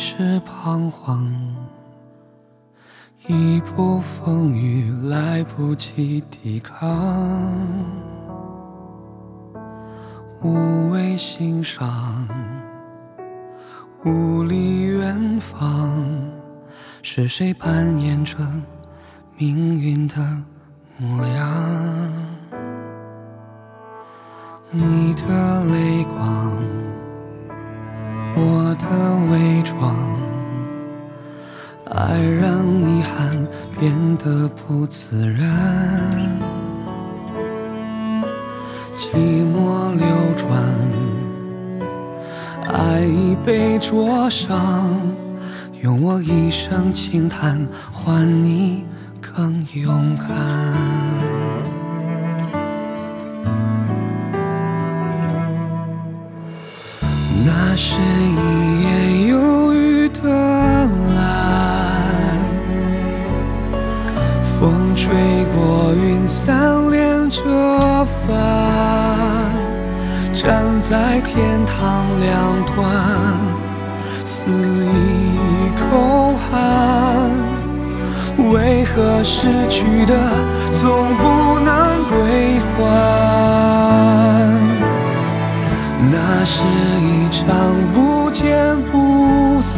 是彷徨，一步风雨来不及抵抗，无谓欣赏，无力远方，是谁扮演着命运的模样？你的泪光，我的伪装，爱让遗憾变得不自然，寂寞流转，爱已被灼伤，用我一生轻叹换你更勇敢。那是一夜忧郁的蓝，风吹过云散连着帆，站在天堂两端，肆意空寒。为何失去的总不能归还？那是一场不见不散，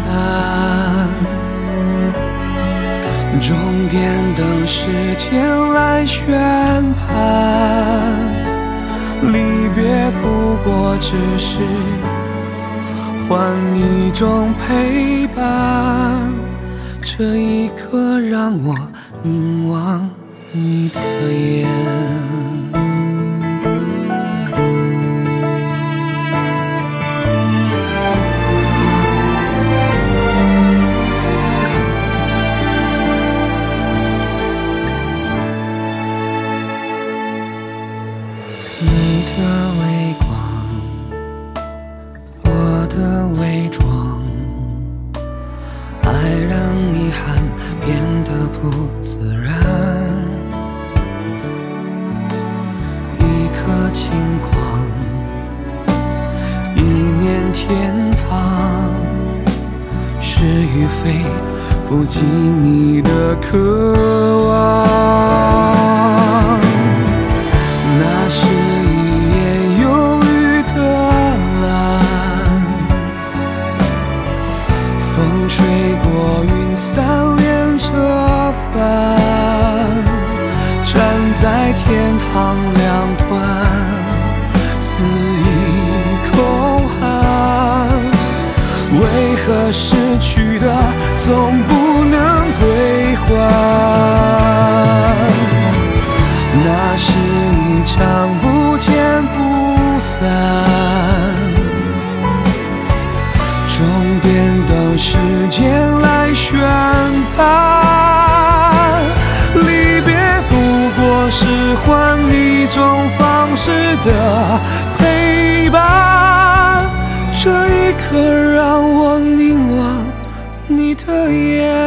终点等时间来宣判。离别不过只是换一种陪伴，这一刻让我凝望你的眼。你的微光，我的伪装，爱让遗憾变得不自然。一颗轻狂，一念天堂，是与非不及你的渴望。那是一夜忧郁的蓝，风吹过云散连着帆，站在天堂两端，肆意空寒。为何失去的总不能归还？那是一场不见不散，终点等时间来宣判。离别不过是换一种方式的陪伴，这一刻让我凝望你的眼。